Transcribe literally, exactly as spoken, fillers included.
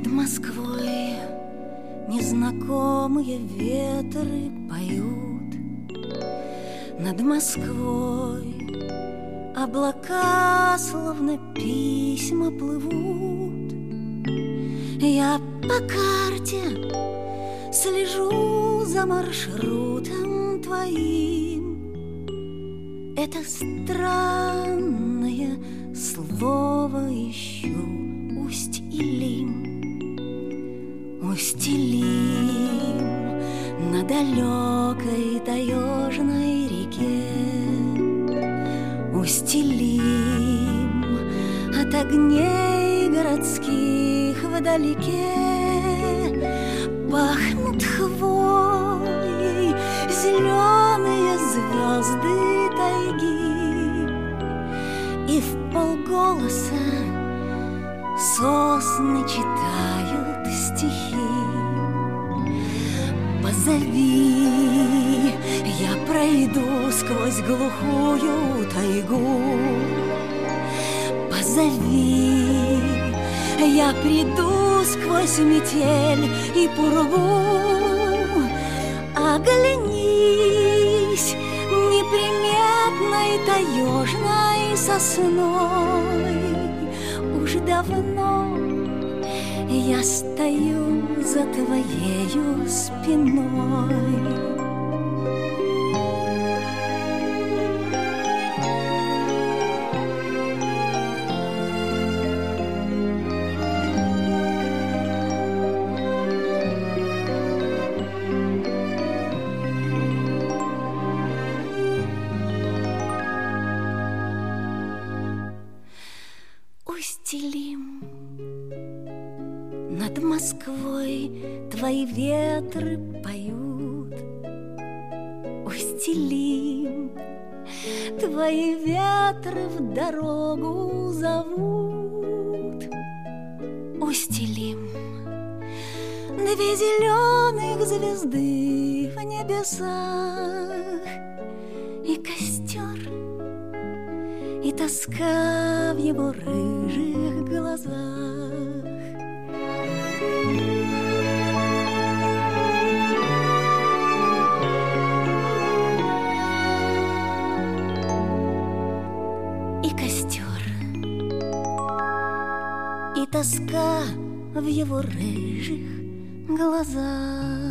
Над Москвой незнакомые ветры поют, над Москвой облака словно письма плывут. Я по карте слежу за маршрутом твоим. Это странное слово ищу. Усть-Илим, Усть-Илим на далекой таежной реке. Усть-Илим от огней городских вдалеке. Пахнут хвоей зеленые звезды тайги, и вполголоса сосны читают стихи. Позови, я пройду сквозь глухую тайгу. Позови, я приду сквозь метель и пургу. Оглянись неприметной таежной сосной. Уж давно я стою за твоею спиной. Усть-Илим, над Москвой твои ветры поют. Усть-Илим, твои ветры в дорогу зовут. Усть-Илим, две зеленых звезды в небесах, и костер, и тоска в его рыжих глазах. И костер, и тоска в его рыжих глазах.